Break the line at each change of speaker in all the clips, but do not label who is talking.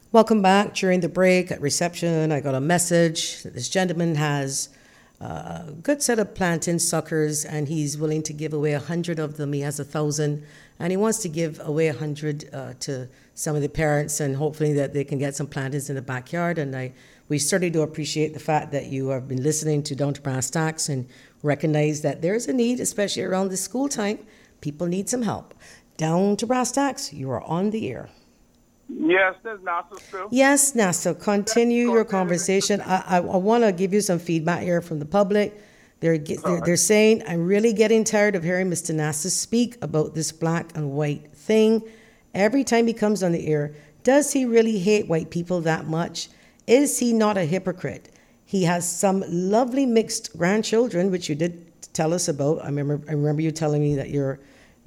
Welcome back. During the break at reception, I got a message that this gentleman has a good set of plantain suckers and he's willing to give away 100 of them. He has 1,000 and he wants to give away 100 to some of the parents and hopefully that they can get some plantains in the backyard. And we certainly do appreciate the fact that you have been listening to Down to Brass Tacks and recognize that there's a need, especially around the school time. People need some help. Down to Brass Tacks, you are on the air.
Yes, there's NASA still.
Yes, NASA, continue your conversation. I want to give you some feedback here from the public. They're saying, I'm really getting tired of hearing Mr. NASA speak about this black and white thing. Every time he comes on the air, does he really hate white people that much? Is he not a hypocrite? He has some lovely mixed grandchildren, which you did tell us about. I remember you telling me that your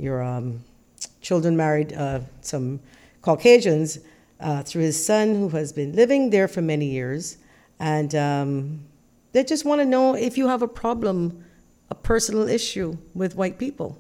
children married some Caucasians through his son who has been living there for many years. And they just want to know if you have a problem, a personal issue with white people.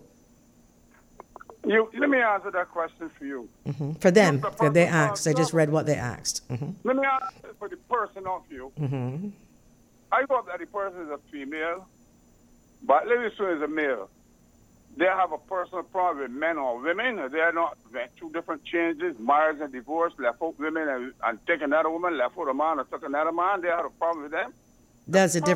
Let me answer that question for you.
Mm-hmm. For them, they asked. I just read what they asked. Mm-hmm.
Let me answer for the person of you.
Mm-hmm.
I thought that the person is a female, but let me say is a male. They have a personal problem with men or women. They are not went through different changes, marriage and divorce, left out women and take another woman, left out a man and took another man. They have a problem with them.
That's a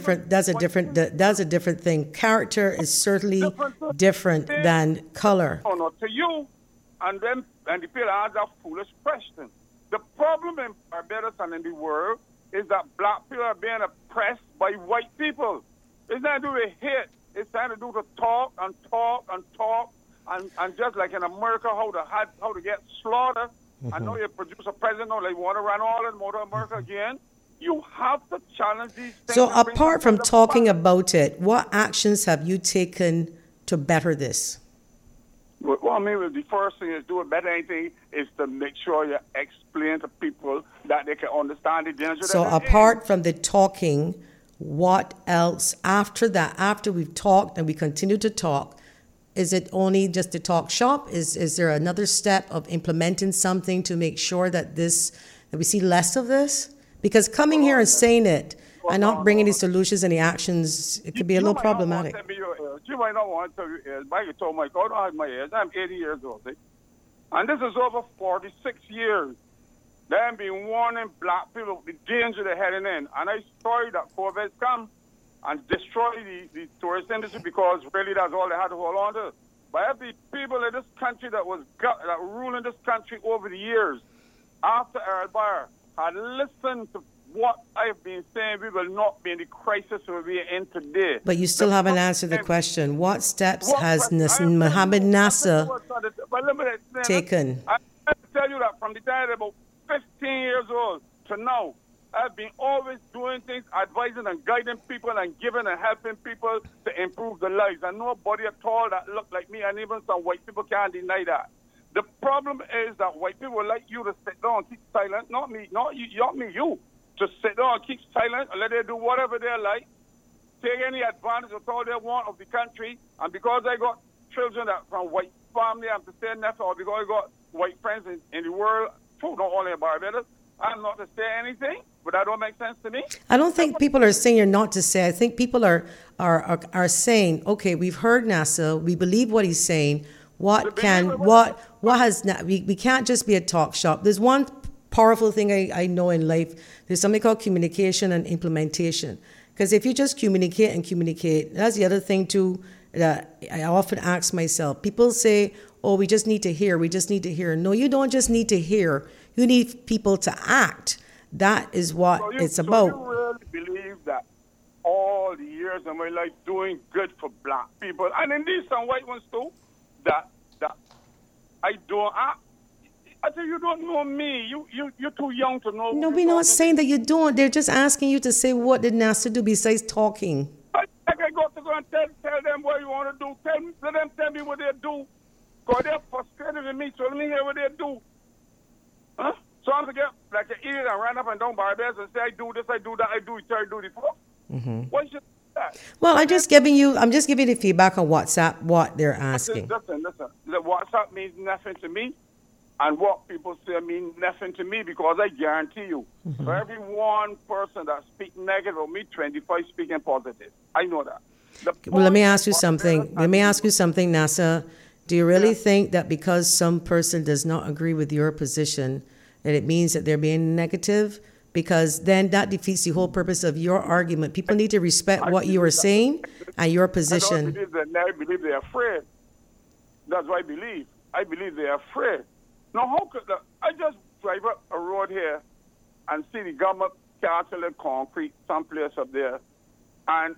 different thing. Character is certainly different than color.
Oh no, to you and them and the people answer a foolish question. The problem in Barbados and in the world is that black people are being oppressed by white people. It's not to do with hate. It's time to do to talk and talk and talk and just like in America how to get slaughtered. Mm-hmm. I know you produce a president or they want to run all in Motor America again. You have to challenge these things.
So apart from talking about it, what actions have you taken to better this?
Well, I mean, the first thing is do it better. Anything is to make sure you explain to people that they can understand the danger.
So apart from the talking, what else after that? After we've talked and we continue to talk, is it only just to talk shop? Is there another step of implementing something to make sure that we see less of this? Because coming here and saying it and not bringing any solutions, any actions, it could be a little problematic.
You might not want to tell your age, but you told my God, I don't have my age. I'm 80 years old. See? And this is over 46 years. They've been warning black people the danger they're heading in. And I sorry that COVID come and destroy the tourist industry because really that's all they had to hold on to. But every people in this country that ruling this country over the years, after Earl Bar, had listened to what I've been saying, we will not be in the crisis we are in today.
But you still haven't answered the question. What steps has Mohammed Nasser taken?
I have to tell you that from the time about 15 years old to now, I've been always doing things, advising and guiding people and giving and helping people to improve their lives. And nobody at all that look like me, and even some white people can't deny that. The problem is that white people like you to sit down and keep silent, not me, you. To sit down and keep silent and let them do whatever they like, take any advantage of all they want of the country. And because I got children that from white family, I'm to say nothing, or because I got white friends in the world, not only in Barbados, I'm not to say anything, but that don't make sense to me.
I don't think people are saying you're not to say. I think people are saying, okay, we've heard NASA, we believe what he's saying. We can't just be a talk shop. There's one powerful thing I know in life. There's something called communication and implementation. Because if you just communicate, that's the other thing too that I often ask myself. People say, oh, we just need to hear. No, you don't just need to hear. You need people to act. That is what it's about.
So you really believe that all the years of my life doing good for black people, and indeed some white ones too, that I don't act. I say you don't know me. You're too young to know.
No, we're not saying that you don't. They're just asking you to say what did NASA do besides talking.
I got to go and tell them what you want to do. Let them tell me what they do. Because they're frustrated with me, so let me hear what they do. Huh? So I'm to get like an idiot and run up and down Barbados and say I do this, I do that, I do it, I do it before. Mm-hmm. What should that?
Well, I'm just giving you the feedback on WhatsApp, what they're asking.
Listen. The WhatsApp means nothing to me. And what people say mean nothing to me, because I guarantee you, for every one person that speaks negative of me, 25 speaking positive. I know that.
Well, let me ask you something. NASA. Do you really think that because some person does not agree with your position, that it means that they're being negative? Because then that defeats the whole purpose of your argument. People need to respect what you are saying and your position.
I believe they're afraid. That's what I believe. I believe they're afraid. Now, how could I just drive up a road here and see the government castle in concrete someplace up there, and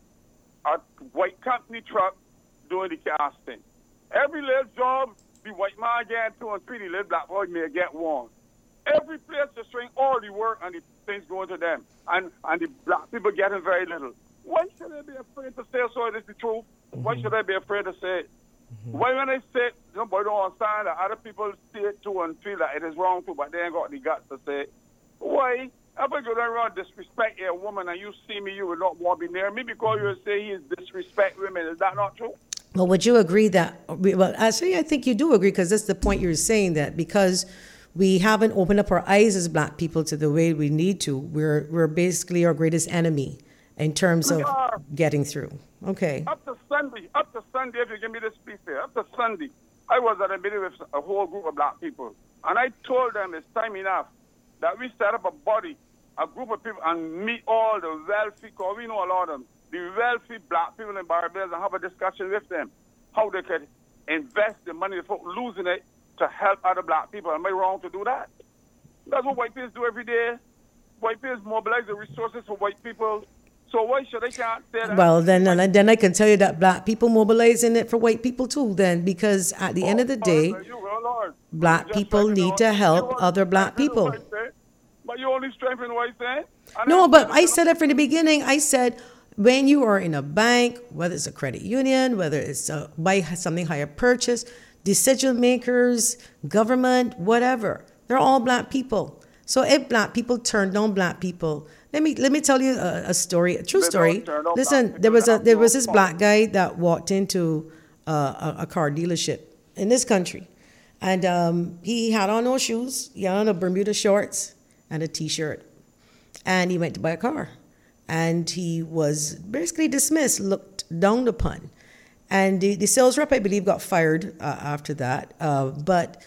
a white company truck doing the casting. Every little job, the white man get 2 and 3, the little black boy may get 1. Every place just doing all the work and the things going to them, and the black people getting very little. Why should I be afraid to say so? It is the truth. Why should I be afraid to say it? Why when I say it, nobody don't understand that other people see it too and feel that it is wrong too, but they ain't got the guts to say it. Why? If I go around disrespect a woman and you see me, you will not want to be near me because you will say he is disrespect women. Is that not true?
Well, would you agree that, well, actually, I think you do agree, because that's the point you're saying, that because we haven't opened up our eyes as black people to the way we need to, we're basically our greatest enemy in terms of getting through. Okay.
Up to Sunday, if you give me this piece here, up to Sunday, I was at a meeting with a whole group of black people, and I told them it's time enough that we set up a group of people, and meet all the wealthy, because we know a lot of them, the wealthy black people in Barbados, and have a discussion with them, how they could invest the money without losing it to help other black people. Am I wrong to do that? That's what white people do every day. White people mobilize the resources for white people. So why should I can't say that?
Well, then I can tell you that black people mobilizing it for white people too, then, because at the end of the day, black people need to help other black people.
But you only strengthen what I say?
No, but I said it from the beginning. I said, when you are in a bank, whether it's a credit union, whether it's buy something higher purchase, decision makers, government, whatever, they're all black people. So if black people turn down black people, let me tell you a story, a true story. Listen, there was this black guy that walked into a car dealership in this country, and he had on no shoes, he had on a Bermuda shorts and a T-shirt, and he went to buy a car, and he was basically dismissed, looked down upon, and the sales rep, I believe, got fired after that. But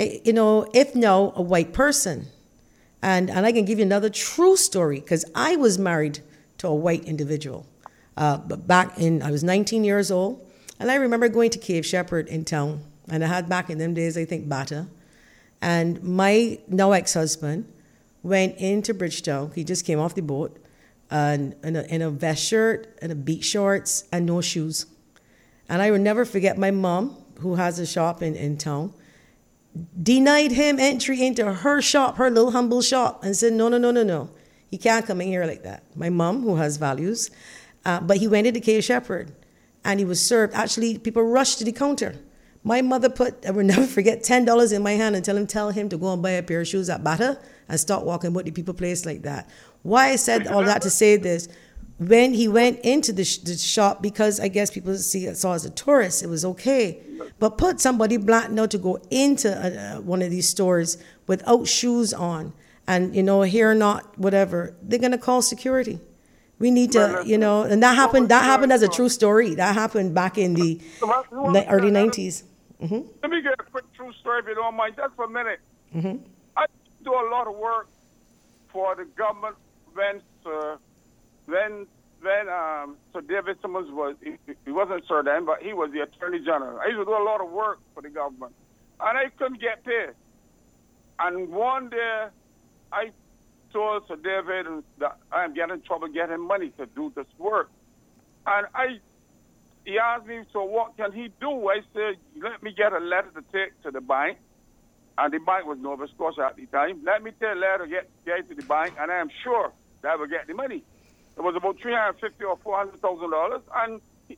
if now a white person. And I can give you another true story, because I was married to a white individual. But I was 19 years old, and I remember going to Cave Shepherd in town, and I had back in them days, I think, Bata. And my now ex-husband went into Bridgetown. He just came off the boat, and in a vest shirt and a beach shorts and no shoes. And I will never forget my mom, who has a shop in town, denied him entry into her shop, her little humble shop, and said, no. He can't come in here like that. My mom, who has values, but he went into Cave Shepherd, and he was served. Actually, people rushed to the counter. My mother I will never forget, $10 in my hand and tell him to go and buy a pair of shoes at Bata and stop walking about the people place like that. Why I said all that to say this, when he went into the shop, because I guess people saw as a tourist, it was okay. But put somebody black now to go into one of these stores without shoes on, and here not whatever, they're gonna call security. We need to, and that happened as a true story. That happened back in the early 90s. Mm-hmm.
Let me get a quick true story, if you don't mind, just for a minute. Mm-hmm. I do a lot of work for the government when Sir David Simmons he wasn't Sir then, but he was the Attorney General. I used to do a lot of work for the government, and I couldn't get paid. And one day, I told Sir David that I'm getting in trouble getting money to do this work. And he asked me, so what can he do? I said, let me get a letter to take to the bank. And the bank was Nova Scotia at the time. Let me take a letter to get to the bank, and I am sure that I will get the money. It was about $350,000 or $400,000, and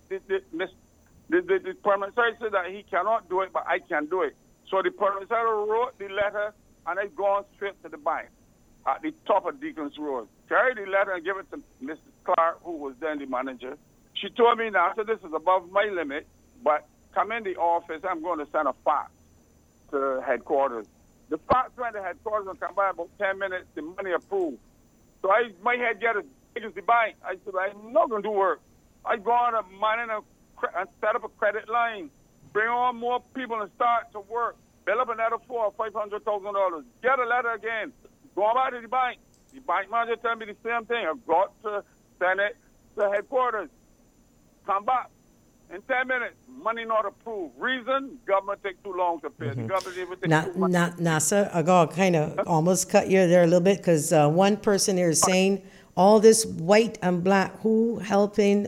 the permanent secretary said that he cannot do it, but I can do it. So the permanent secretary wrote the letter, and I gone straight to the bank at the top of Deacon's Road. Carried the letter and gave it to Mrs. Clark, who was then the manager. She told me, now, so this is above my limit, but come in the office, I'm going to send a fax to headquarters. The fox went to headquarters and come by about 10 minutes, the money approved. So my head get as big as the bank. I said, I'm not going to do work. I go on a money and set up a credit line, bring on more people and start to work, build up another $400,000 or $500,000, get a letter again, go back to the bank. The bank manager tell me the same thing. I've got to send it to headquarters. Come back. In 10 minutes, money not approved. Reason, government take too long to pay. The government even take too much.
NASA, I got kind of almost cut you there a little bit because one person here is saying all this white and black, who helping,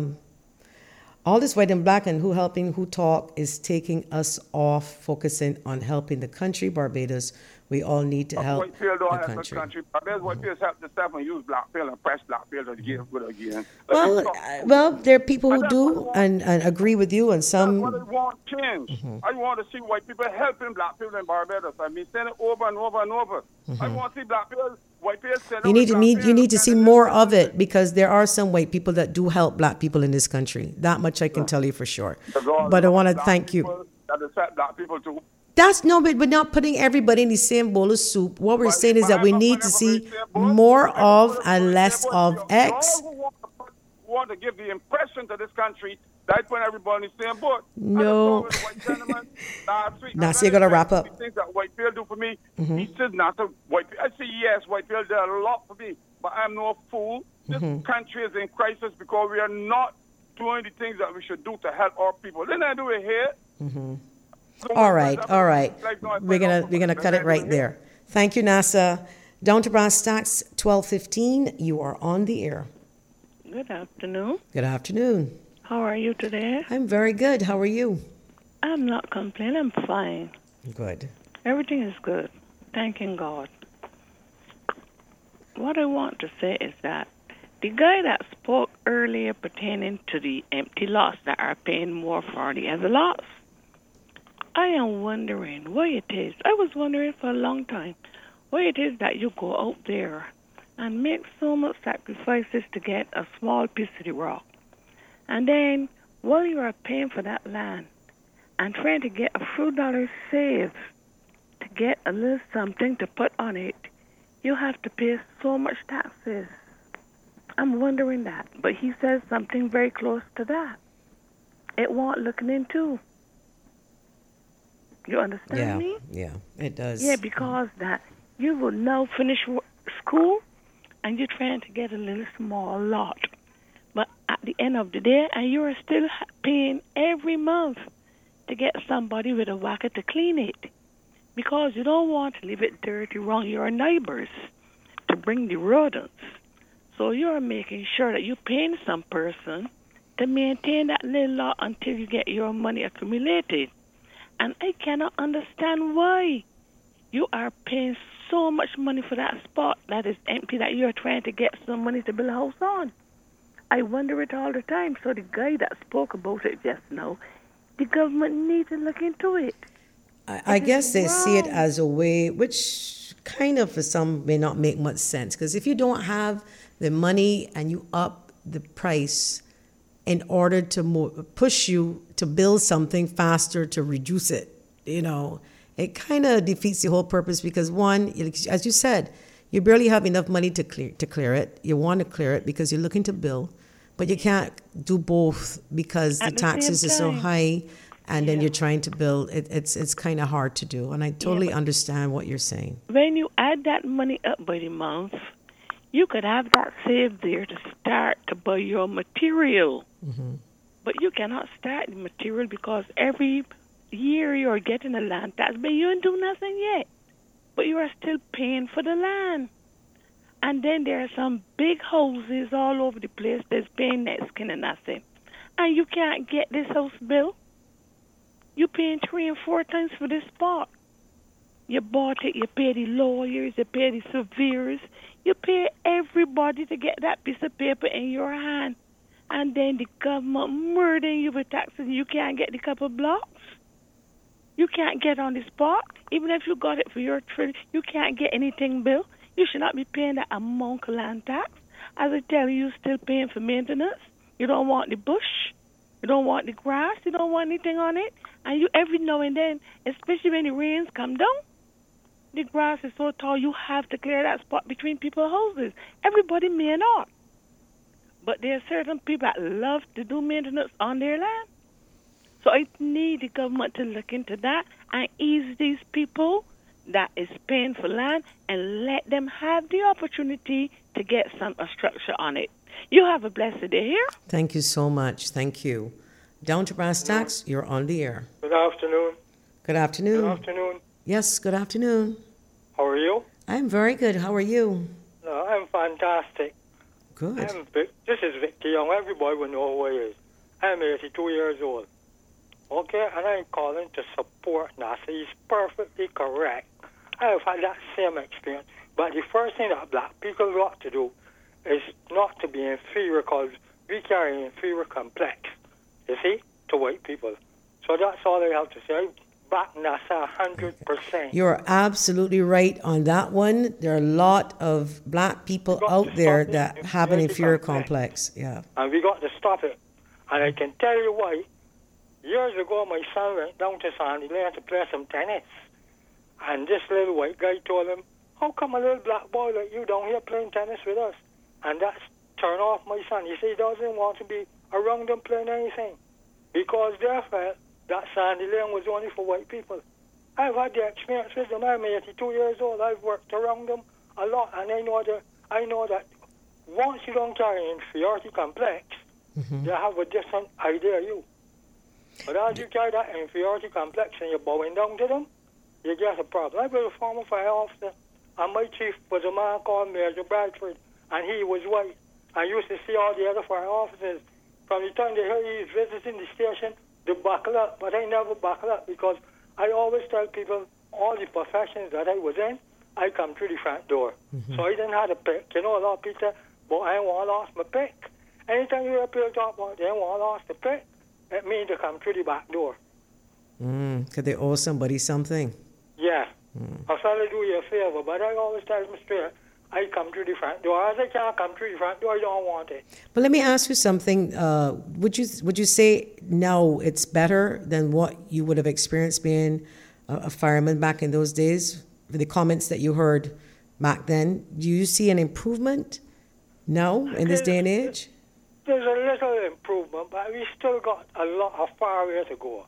all this white and black and who helping, who talk is taking us off focusing on helping the country, Barbados. We all need to help
Whitefield don't
the
help
country.
the country. Barbados Whitefield help the stuff and use Blackfield and press Blackfield to get good again.
Well, there are people who do and agree with you, and
That's
some.
what I want change. I want to see white people helping black people in Barbados. I've been saying it over and over and over. I want to see black people, white people send
You need to see more of it because there are some white people that do help black people in this country. That much I can tell you for sure. But I want to thank you.
That accept black people too.
That's no, but we're not putting everybody in the same bowl of soup. What we're saying is that we need to see more of and less of X.
Want to give the impression to this country that put everybody in the same boat.
No. Now, so you got to wrap up.
The things that Whitefield do for me, he says not to Whitefield. I say yes, Whitefield did a lot for me, but I'm no fool. This country is in crisis because we are not doing the things that we should do to help our people. Then I do it here.
All right. We're gonna cut it right there. Thank you, NASA. Down to Brass Tacks, 12:15. You are on the air.
Good afternoon.
Good afternoon.
How are you today?
I'm very good. How are you?
I'm not complaining. I'm fine.
Good.
Everything is good. Thanking God. What I want to say is that the guy that spoke earlier pertaining to the empty lots that are paying more for the other lots, I am wondering why it is. I was wondering for a long time why it is that you go out there and make so much sacrifices to get a small piece of the rock. And then while you are paying for that land and trying to get a few dollars saved to get a little something to put on it, you have to pay so much taxes. I'm wondering that. But he says something very close to that. It won't looking into. You understand me?
Yeah, it does.
Yeah, because that you will now finish school and you're trying to get a little small lot. But at the end of the day, and you're still paying every month to get somebody with a whacker to clean it. Because you don't want to leave it dirty around your neighbors to bring the rodents. So you're making sure that you're paying some person to maintain that little lot until you get your money accumulated. And I cannot understand why you are paying so much money for that spot that is empty that you're trying to get some money to build a house on. I wonder it all the time. So the guy that spoke about it just now, the government needs to look into it.
I guess they see it as a way, which kind of for some may not make much sense. Because if you don't have the money and you up the price in order to push you to build something faster to reduce it, it kind of defeats the whole purpose because one, as you said, you barely have enough money to clear it. You want to clear it because you're looking to build, but you can't do both because the taxes are so high and then you're trying to build. It's kind of hard to do, and I totally understand what you're saying.
When you add that money up by the month, you could have that saved there to start to buy your material. But you cannot start the material because every year you're getting a land tax, but you ain't do nothing yet. But you are still paying for the land. And then there are some big houses all over the place that's paying next skin and nothing. And you can't get this house built. You're paying 3 and 4 times for this spot. You bought it, you pay the lawyers, you pay the surveyors, you pay everybody to get that piece of paper in your hand. And then the government murdering you with taxes. You can't get the couple blocks. You can't get on the spot. Even if you got it for your trade, you can't get anything built. You should not be paying that amount of land tax. As I tell you, you're still paying for maintenance. You don't want the bush. You don't want the grass. You don't want anything on it. And you every now and then, especially when the rains come down, the grass is so tall you have to clear that spot between people's houses. Everybody may not. But there are certain people that love to do maintenance on their land. So I need the government to look into that and ease these people that is paying for land and let them have the opportunity to get some structure on it. You have a blessed day here.
Thank you so much. Thank you. Down to brass tacks, you're on the air.
Good afternoon.
Good afternoon.
Good afternoon.
Yes, good afternoon.
How are you?
I'm very good. How are you?
No, I'm fantastic.
Good.
This is Victor Young. Everybody will know who he is. I'm 82 years old. Okay, and I'm calling to support NASA. He's perfectly correct. I have had that same experience. But the first thing that black people got to do is not to be inferior, because we carry an inferior complex, you see, to white people. So that's all I have to say. I back NASA 100%.
You're absolutely right on that one. There are a lot of black people out there that have an inferior complex. Yeah.
And we got to stop it. And I can tell you why. Years ago, my son went down to Sandy Lane to play some tennis. And this little white guy told him, how come a little black boy like you down here playing tennis with us? And that's turned off my son. He said he doesn't want to be around them playing anything, because they felt that Sandy Lane was only for white people. I've had the experience with them. I'm 82 years old. I've worked around them a lot, and I know that once you don't carry an inferiority complex, they have a different idea of you. But as you carry that inferiority complex and you're bowing down to them, you get a problem. I was a former fire officer, and my chief was a man called Major Bradford, and he was white. I used to see all the other fire officers. From the time they heard he was visiting the station, they buckle up. But I never buckle up, because I always tell people all the professions that I was in, I come through the front door. So I didn't have to pick. You know, a lot of people say, but I ain't want to lost my pick. Anytime you hear people talk about they ain't want to lost the pick, it means they come through the back door.
Could they owe somebody something?
Yeah. I fella do you a favor, but I always tell them straight, I come through the front door. As I can't come through the front door, I don't want it.
But let me ask you something. Would you say now it's better than what you would have experienced being a fireman back in those days? The comments that you heard back then, do you see an improvement now in this day and age?
There's a little improvement, but we still got a far way to go.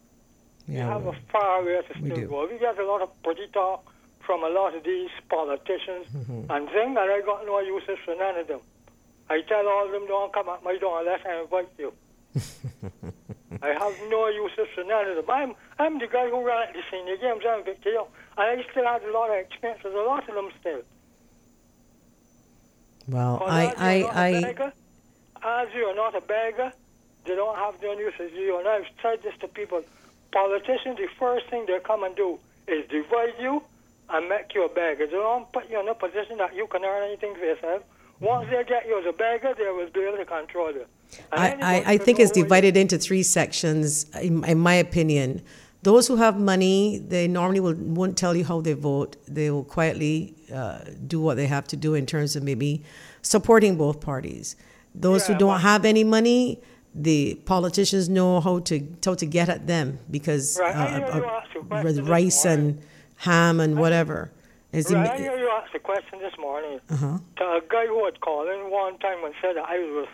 We have a far way to still go. We get a lot of pretty talk from a lot of these politicians and things, and I got no uses for none of them. I tell all of them, don't come at my door unless I invite you. I have no uses for none of them. I'm the guy who ran at the senior games. I'm Victor Young, and I still had a lot of experience with a lot of them still.
Well,
as you're not a beggar, they don't have no uses. And I've said this to people. Politicians, the first thing they come and do is divide you and make you a beggar. They don't put you in a position that you can earn anything for yourself. Once they get you as a beggar, they will be able to control you.
I think it's divided into three sections, in my opinion. Those who have money, they normally won't tell you how they vote. They will quietly do what they have to do in terms of maybe supporting both parties. Those who don't have any money, the politicians know how to get at them, because with rice and ham and whatever.
I hear you asked a question this morning to a guy who had called in one time and said that I was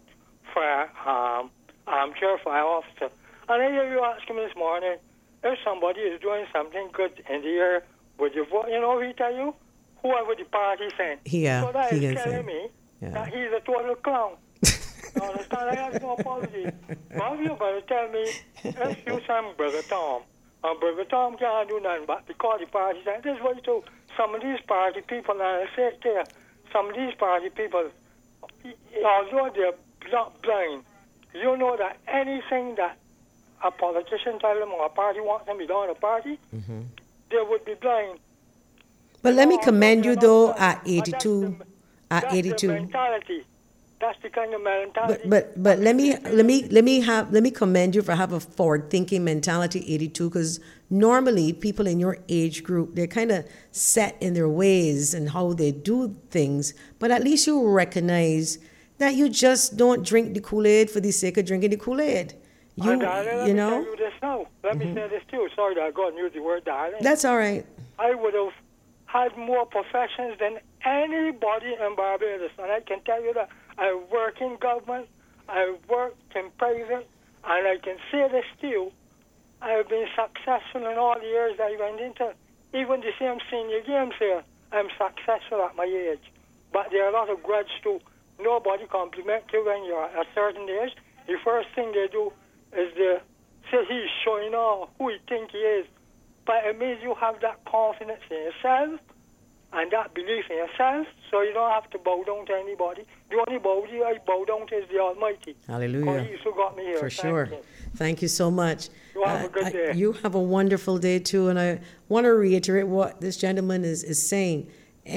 armchair fire officer. And I hear you ask him this morning, if somebody is doing something good in the year, would you vote? You know what he tell you? Whoever the party sent. So that is telling me that he's a total clown. You understand? I have no apology. But you're going to tell me, if you send Brother Tom, and Brother Tom can't do nothing but because the party sent. This is what you do. Some of these party people, and I say it there, some of these party people, although they're not blind, you know that anything that a politician tells them or a party wants them to be done in a party, they would be blind.
But let me commend you, though, at 82.
That's the mentality. That's the kind of mentality.
But let me commend you for having a forward-thinking mentality, 82, because normally people in your age group, they're kind of set in their ways and how they do things. But at least you recognize that you just don't drink the Kool-Aid for the sake of drinking the Kool-Aid.
Darling, let
you
me
know?
tell you this now. Let me say this too. Sorry that I got to use the word darling.
That's all right.
I would have had more professions than anybody in Barbados. And I can tell you that I work in government, I worked in private, and I can say this to you. I have been successful in all the years I went into. Even the same senior games here, I'm successful at my age. But there are a lot of grudge too. Nobody compliments you when you're at a certain age. The first thing they do is they say he's showing off who he think he is. But it means you have that confidence in yourself and that belief in yourself, so you don't have to bow down to anybody. The only body I bow down to is the Almighty.
Hallelujah.
He's who got me here.
For sure. Thank you so much.
You have a good day.
You have a wonderful day too, and I want to reiterate what this gentleman is saying.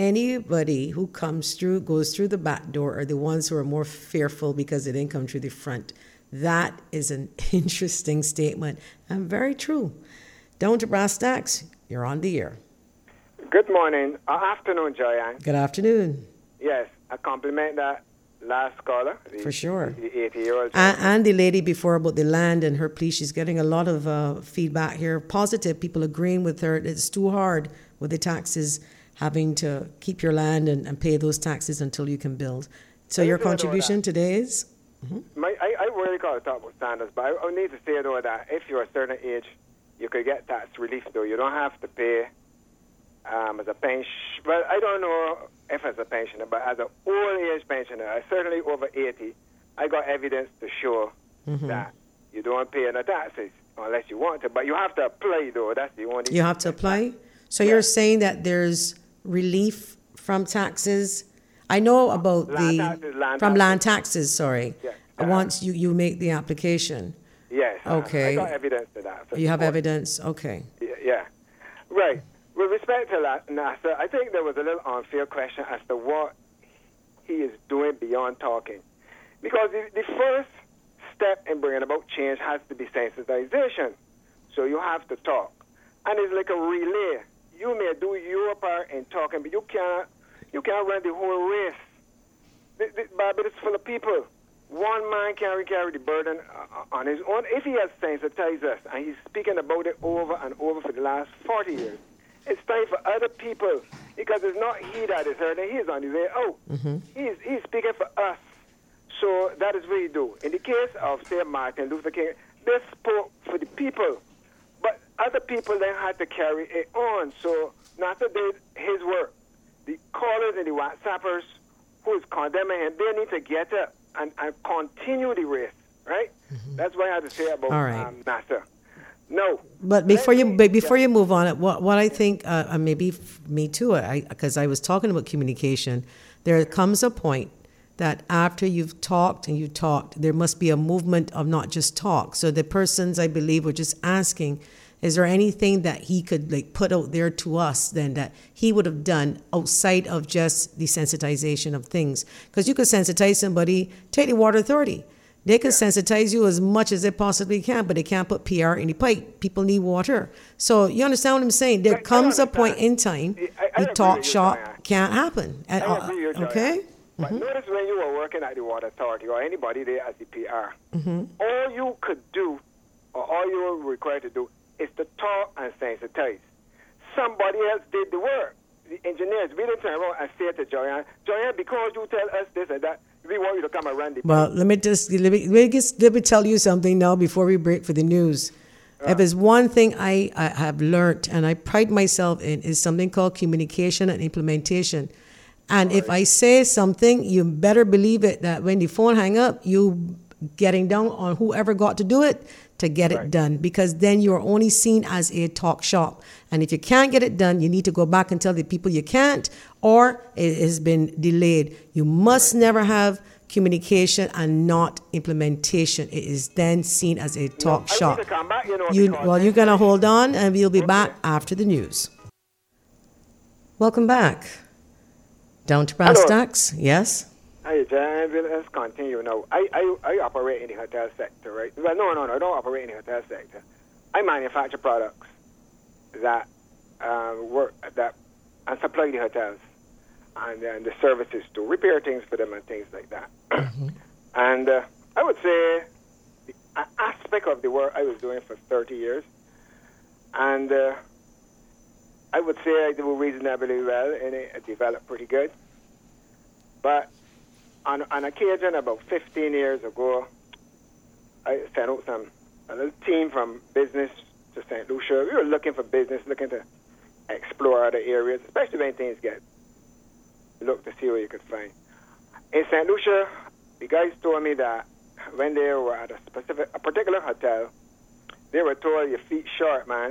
Anybody who goes through the back door are the ones who are more fearful because they didn't come through the front. That is an interesting statement and very true. Down to brass tacks, you're on the air.
Good morning. Afternoon, Joyanne.
Good afternoon.
Yes, I compliment that last caller.
For sure.
The 80-year-old.
And the lady before about the land and her plea. She's getting a lot of feedback here. Positive, people agreeing with her. It's too hard with the taxes, having to keep your land and pay those taxes until you can build. So your contribution today is?
Mm-hmm. I really got to talk about standards, but I need to say, though, that if you're a certain age, you could get tax relief, though. You don't have to pay as a pension. Well, I don't know if as a pensioner, but as an old-age pensioner, certainly over 80, I got evidence to show that you don't pay any taxes unless you want to. But you have to apply, though. That's the only...
You have to apply? So you're saying that there's relief from taxes? I know about land taxes, sorry.
Yes.
Once you make the application.
Yes.
Okay.
I got evidence to that.
You have evidence? Okay.
Yeah. Right. With respect to NASA, I think there was a little unfair question as to what he is doing beyond talking. Because the first step in bringing about change has to be sensitization. So you have to talk. And it's like a relay. You may do your part in talking, but you can't run the whole race. Barbados is full of people. One man can't carry the burden on his own. If he has sensitized us, and he's speaking about it over and over for the last 40 years, it's time for other people, because it's not he that is hurting. He is on his way out. He's speaking for us. So that is what he do. In the case of, say, Martin Luther King, they spoke for the people. But other people then had to carry it on. So NASA did his work. The callers and the WhatsAppers who is condemning him, they need to get up and continue the race, right? That's what I had to say about NASA. No.
But before you move on, what I think, maybe me too, because I was talking about communication, there comes a point that after you've talked, there must be a movement of not just talk. So the persons, I believe, were just asking, is there anything that he could put out there to us then that he would have done outside of just the sensitization of things? Because you could sensitize somebody, take the water authority. They can sensitize you as much as they possibly can, but they can't put PR in the pipe. People need water. So you understand what I'm saying? There comes a point in time, the talk shop can't happen. Okay?
But notice when you were working at the water authority or anybody there as the PR, all you could do or all you were required to do is to talk and sensitize. Somebody else did the work. The engineers, we didn't turn around and say to Joyanne, because you tell us this and that, we want you to come around the
Well, let me tell you something now before we break for the news. If there's one thing I have learned and I pride myself in is something called communication and implementation. And if I say something, you better believe it that when the phone hang up, you getting down on whoever got to do it to get it done, because then you're only seen as a talk shop. And if you can't get it done, you need to go back and tell the people you can't, or it has been delayed. You must never have communication and not implementation. It is then seen as a talk shop. You're going to hold on, and we'll be back after the news. Welcome back. Down to brass tacks, yes?
Hi, Jan. Let's continue now. I operate in the hotel sector, right? Well, no, I don't operate in the hotel sector. I manufacture products that work and supply the hotels. and the services to repair things for them and things like that. And I would say an aspect of the work I was doing for 30 years, and I would say I do reasonably well in it. I developed pretty good. But on occasion, about 15 years ago, I sent out a little team from business to St. Lucia. We were looking for business, looking to explore other areas, especially when things get look to see what you could find. In St. Lucia, the guys told me that when they were at a particular hotel, they were told, your feet short, man.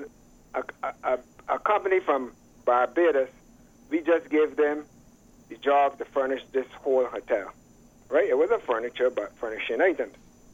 A company from Barbados, we just gave them the job to furnish this whole hotel. Right? It wasn't furniture, but furnishing items.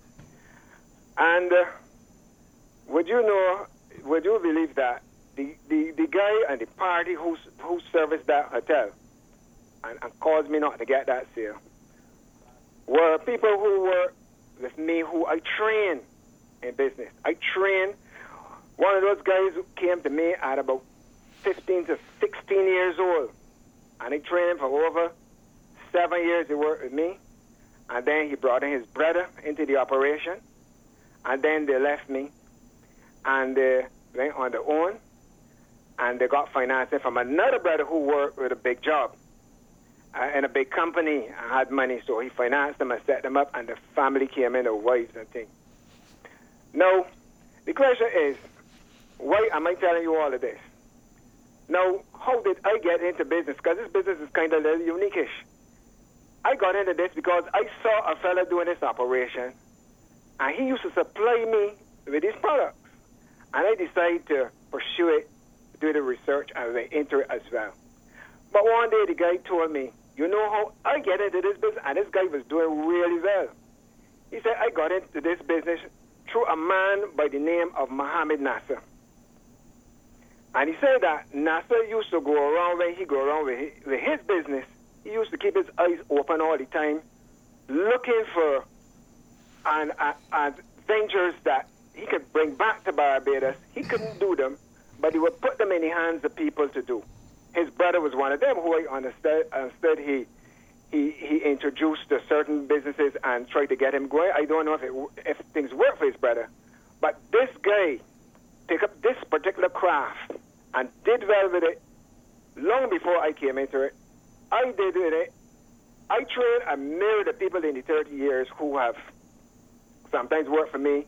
And would you believe that the guy and the party who serviced that hotel and caused me not to get that sale were people who were with me who I trained in business. I trained one of those guys who came to me at about 15 to 16 years old, and I trained him for over 7 years. He worked with me, and then he brought in his brother into the operation, and then they left me, and they went on their own, and they got financing from another brother who worked with a big job in a big company and had money, so he financed them and set them up, and the family came in, their wives and things. Now, the question is, why am I telling you all of this? Now, how did I get into business? Because this business is kind of a little unique-ish. I got into this because I saw a fella doing this operation, and he used to supply me with these products. And I decided to pursue it, do the research, and went into it as well. But one day the guy told me, you know how I get into this business? And this guy was doing really well. He said, I got into this business through a man by the name of Mohammed Nasser. And he said that Nasser used to go around, when he go around with his business, he used to keep his eyes open all the time, looking for and ventures that he could bring back to Barbados. He couldn't do them, but he would put them in the hands of people to do. His brother was one of them who I understood he introduced to certain businesses and tried to get him going. I don't know if things work for his brother, but this guy picked up this particular craft and did well with it long before I came into it. I did with it. I trained and married the people in the 30 years who have sometimes worked for me,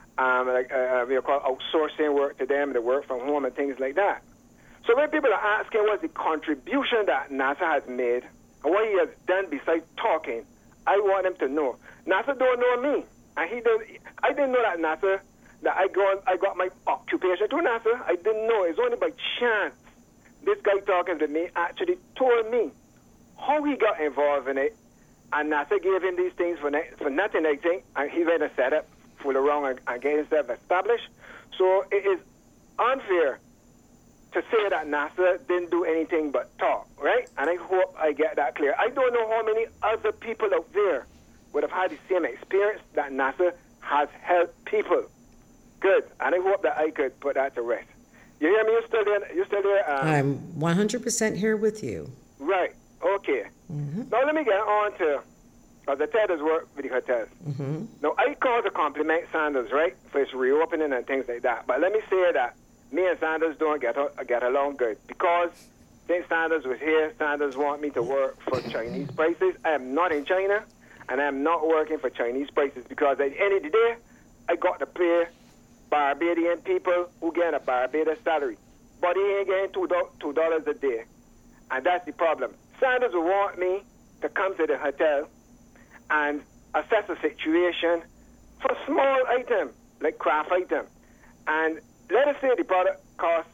we call outsourcing work to them, they work from home and things like that. So when people are asking what's the contribution that NASA has made and what he has done besides talking, I want them to know. NASA don't know me. And I didn't know that NASA, that I got my occupation through NASA. I didn't know. It's only by chance this guy talking to me actually told me how he got involved in it. And NASA gave him these things for nothing, I think. And he went and set up, fool around and get himself established. So it is unfair to say that NASA didn't do anything but talk, right? And I hope I get that clear. I don't know how many other people out there would have had the same experience that NASA has helped people. Good. And I hope that I could put that to rest. You hear me? You still there?
I'm 100% here with you.
Right. Okay. Mm-hmm. Now let me get on to the Tedder's work with the hotels. Mm-hmm. Now I call to compliment Sanders, right, for his reopening and things like that. But let me say that me and Sanders don't get along good because since Sanders was here, Sanders want me to work for Chinese prices. I am not in China, and I am not working for Chinese prices because at the end of the day, I got to pay Barbadian people who get a Barbados salary. But he ain't getting $2 a day. And that's the problem. Sanders will want me to come to the hotel and assess a situation for small item, like craft item. And let us say the product costs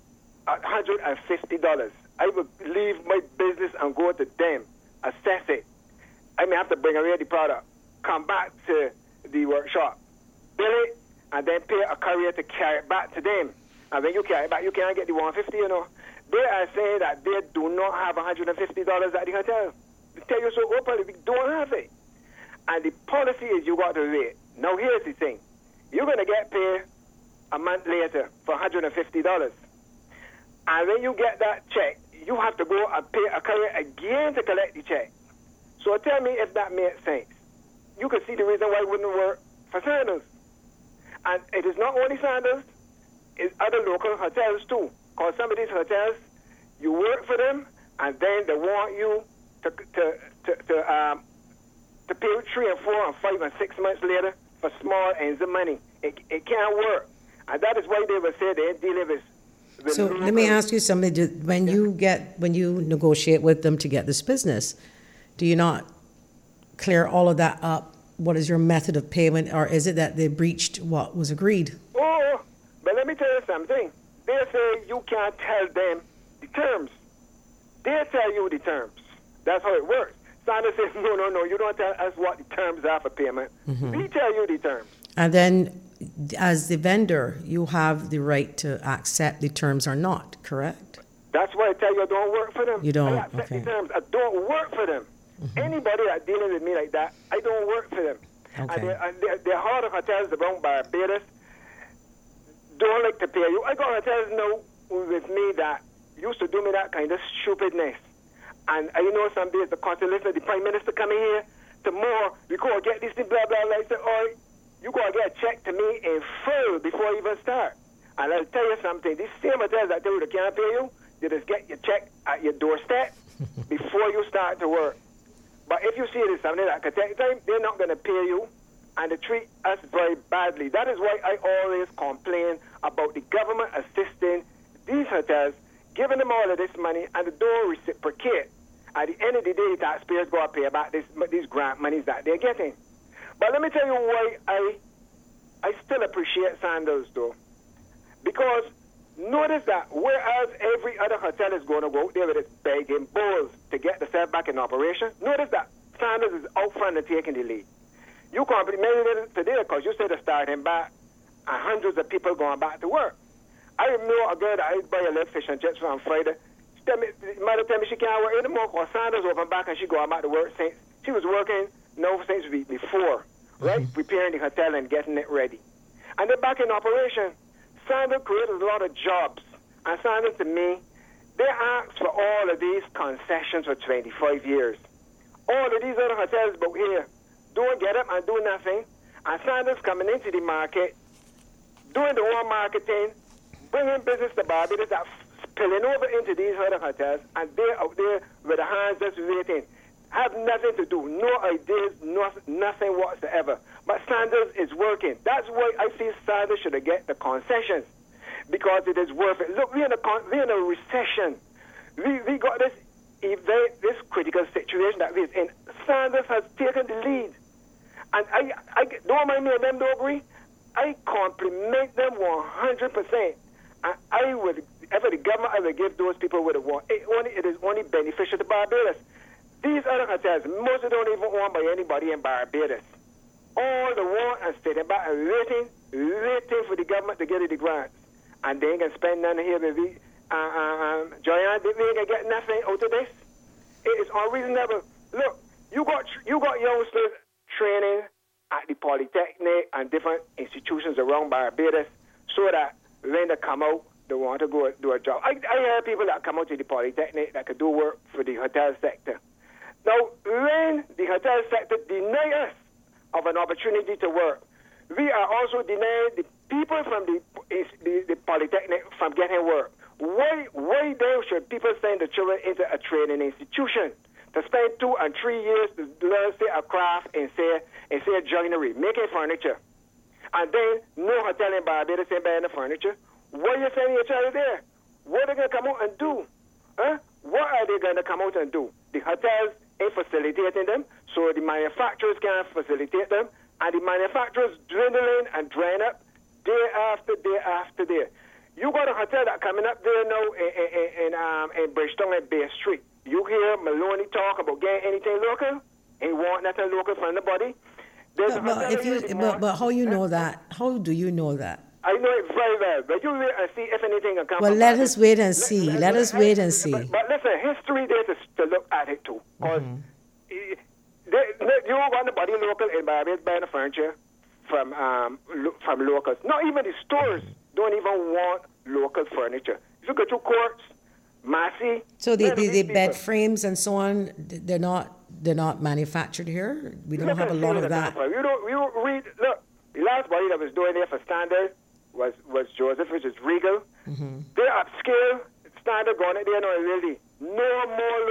$150. I would leave my business and go to them, assess it. I may have to bring away the product, come back to the workshop, bill it, and then pay a courier to carry it back to them. And when you carry it back, you can't get the $150, you know. They are saying that they do not have $150 at the hotel. They tell you so openly, we don't have it. And the policy is you got to wait. Now here's the thing. You're going to get paid a month later for $150. And when you get that check, you you have to go and pay a courier again to collect the check. So tell me if that makes sense. You can see the reason why it wouldn't work for Sandals. And it is not only Sandals, it's other local hotels too. Because some of these hotels, you work for them, and then they want you to pay you 3 and 4 and 5 and 6 months later for small ends of money. It can't work. And that is why they will say they're dealing with.
So let me ask you something. When you negotiate with them to get this business, do you not clear all of that up? What is your method of payment, or is it that they breached what was agreed?
Oh, but let me tell you something. They say you can't tell them the terms. They tell you the terms. That's how it works. Sanders says, no, you don't tell us what the terms are for payment. Mm-hmm. We tell you the terms.
And then, as the vendor, you have the right to accept the terms or not, correct?
That's why I tell you I don't work for them.
You don't?
I accept
Okay.
the terms. I don't work for them. Mm-hmm. Anybody that's dealing with me like that, I don't work for them.
Okay.
And the harder hotels around Barbados don't like to pay you. I got hotels now with me that used to do me that kind of stupidness. And I know some days the consulate, the Prime Minister coming here, tomorrow we go and get this thing, blah, blah, blah. I say, oh, you go and get a check to me in full before you even start. And I'll tell you something, these same hotels that tell you they can't pay you, they just get your check at your doorstep before you start to work. But if you see it as something that can take time, they're not going to pay you, and they treat us very badly. That is why I always complain about the government assisting these hotels, giving them all of this money, and they don't reciprocate. At the end of the day, taxpayers go to pay back these grant monies that they're getting. But let me tell you why I still appreciate Sandals, though. Because notice that whereas every other hotel is going to go out there with its begging bowls to get the set back in operation, notice that Sandals is out front and taking the lead. You complimented it today because you said they're starting back and hundreds of people going back to work. I know a girl that I buy a little fish and chips from Friday. Mother tell me she can't work anymore because Sandals open back and she going back to work since she was working now since week before, right? Mm-hmm. Preparing the hotel and getting it ready. And they're back in operation. Sandals created a lot of jobs. And Sandals, to me, they asked for all of these concessions for 25 years. All of these other hotels out here don't get up and do nothing. And Sandals coming into the market, doing the warm marketing, bringing business to Barbados, that spilling over into these other hotels, and they're out there with their hands just waiting. Have nothing to do, no ideas, nothing whatsoever. But Sandals is working. That's why I feel Sandals should get the concessions, because it is worth it. Look, we're in a recession. We got this critical situation that we're in. Sandals has taken the lead. And I don't mind me and them, don't agree. I compliment them 100%. And I would, if the government, I would give those people what they want. It is only beneficial to Barbados. These other hotels, most of them don't even owned by anybody in Barbados. All the want and sitting back and waiting for the government to get the grants. And they ain't going to spend none here with me. Joanne, they ain't going to get nothing out of this. It is unreasonable. Look, you got youngsters training at the Polytechnic and different institutions around Barbados so that when they come out, they want to go do a job. I hear people that come out to the Polytechnic that could do work for the hotel sector. Now, when the hotel sector deny us of an opportunity to work, we are also denying the people from the Polytechnic from getting work. Why then should people send the children into a training institution to spend 2 and 3 years to learn, say, a craft and say joinery, making furniture? And then no hotel in Barbados ain't buying the furniture. Why are you sending your child there? What are they going to come out and do? Huh? What are they going to come out and do? The hotels ain't facilitating them, so the manufacturers can't facilitate them, and the manufacturers dwindling and drying up day after day after day. You got a hotel that coming up there now in Bridgetown and Bay Street. You hear Maloney talk about getting anything local? Ain't want nothing local from nobody.
But how you know that? How do you know that?
I know it very well, but you wait and see if anything can come.
Well, let us wait and see. Let us wait and see.
But listen, history there to look at it too. Because you don't want nobody local in Barbados buying the furniture from locals. Not even the stores don't even want local furniture. If you go to courts, Massey.
So the,
where do
the, the
these
bed
people-
frames and so on, they're not manufactured here. We don't have a lot of that.
You don't read. Look, the last body that was doing there for Standard was Joseph, which is Regal.
Mm-hmm.
They're upscale. Standard going in there, no really. No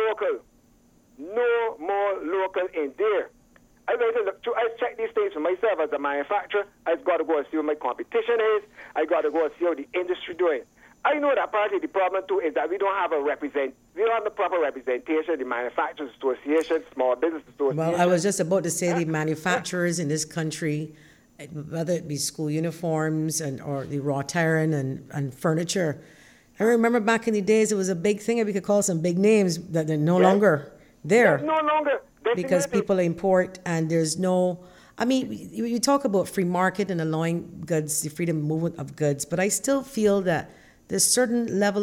more local in there. I check these things for myself as a manufacturer. I've got to go and see what my competition is. I got to go and see how the industry doing. I know that part of the problem too is that we don't have the proper representation, the manufacturers association, small business association.
Well, I was just about to say the manufacturers in this country, whether it be school uniforms or the wrought iron and furniture. I remember back in the days, it was a big thing, and we could call some big names that they're no longer there.
Yes, no longer.
Because people import, and there's no. I mean, you talk about free market and allowing goods, the freedom of movement of goods, but I still feel that there's certain level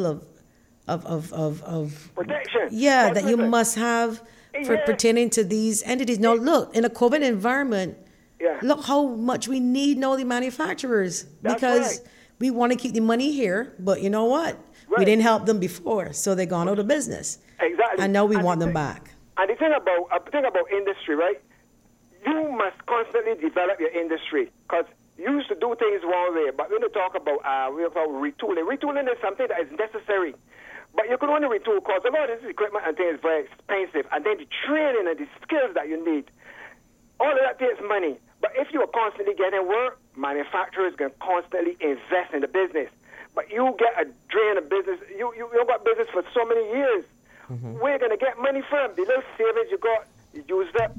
of
protection.
Yeah, that you must have for pertaining to these entities. Now, look, in a COVID environment, look how much we need now the manufacturers because we want to keep the money here, but you know what? We didn't help them before, so they're gone out of business.
Exactly.
And now we want them back.
And the thing about industry, right? You must constantly develop your industry because you used to do things one way, but when you talk about retooling, retooling is something that is necessary. But you can only retool because a lot of this equipment and things is very expensive, and then the training and the skills that you need, all of that takes money. But if you are constantly getting work, manufacturers can constantly invest in the business. But you get a drain of business. You got business for so many years. Mm-hmm. Where you going to get money from? The little savings you got, you use up.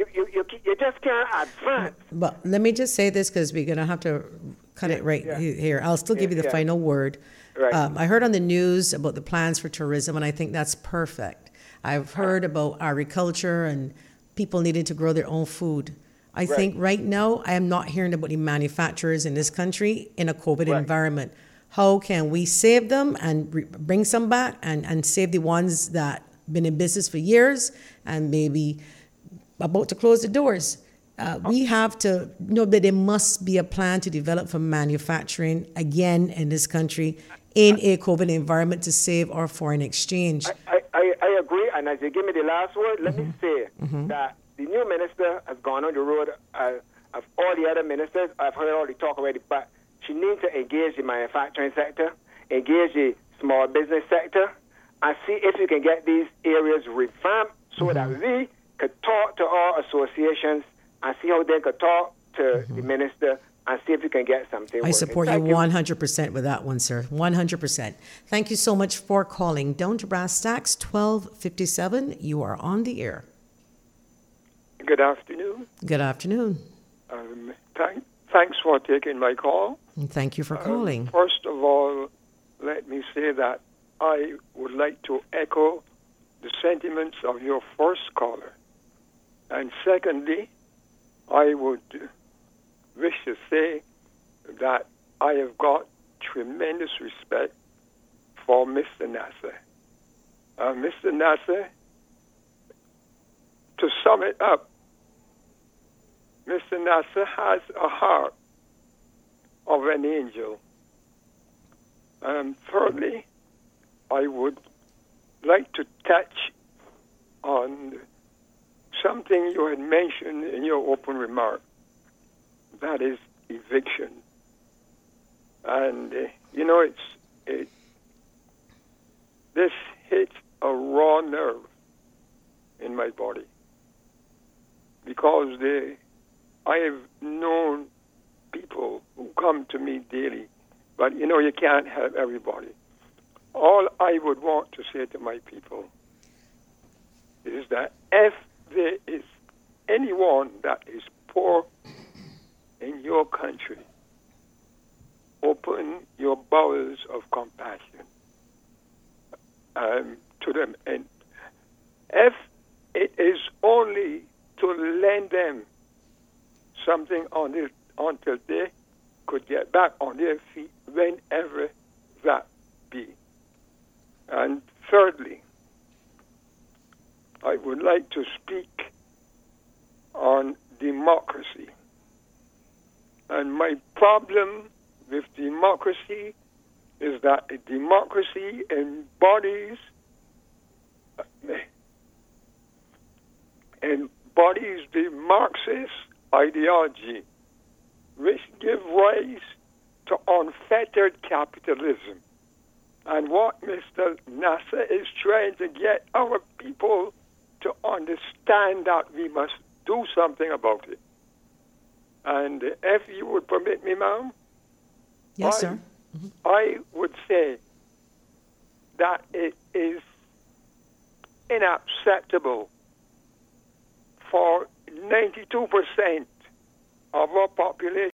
You just can't advance.
But let me just say this because we're going to have to cut it right here. I'll still give you the final word.
Right.
I heard on the news about the plans for tourism, and I think that's perfect. I've heard about agriculture and people needing to grow their own food. I think right now I am not hearing about the manufacturers in this country in a COVID environment. How can we save them and bring some back and save the ones that been in business for years and maybe about to close the doors? We have to know that there must be a plan to develop for manufacturing again in this country in a COVID environment to save our foreign exchange.
I agree, and as you give me the last word, let me say that the new minister has gone on the road of all the other ministers. I've heard all the talk already, but she needs to engage the manufacturing sector, engage the small business sector, and see if we can get these areas revamped so that we could talk to our associations and see how they could talk to the minister and see if we can get something
I support you 100% with that one, sir. 100%. Thank you so much for calling. Down to Brass Tacks, 1257. You are on the air.
Good afternoon.
Good afternoon.
Thanks for taking my call.
And thank you for calling.
First of all, let me say that I would like to echo the sentiments of your first caller. And secondly, I would wish to say that I have got tremendous respect for Mr. Nasser. Mr. Nasser, to sum it up, Mr. Nasser has a heart of an angel. Thirdly, I would like to touch on something you had mentioned in your open remark, that is eviction. And, this hits a raw nerve in my body because I have known people who come to me daily, but you can't help everybody. All I would want to say to my people is that if there is anyone that is poor in your country, open your bowels of compassion to them. And if it is only to lend them something on it until they could get back on their feet, whenever that be. And thirdly, I would like to speak on democracy. And my problem with democracy is that democracy embodies the Marxist ideology, which give rise to unfettered capitalism. And what Mr. Nasser is trying to get our people to understand that we must do something about it. And if you would permit me, ma'am,
Yes, sir.
I would say that it is unacceptable for 92% of our population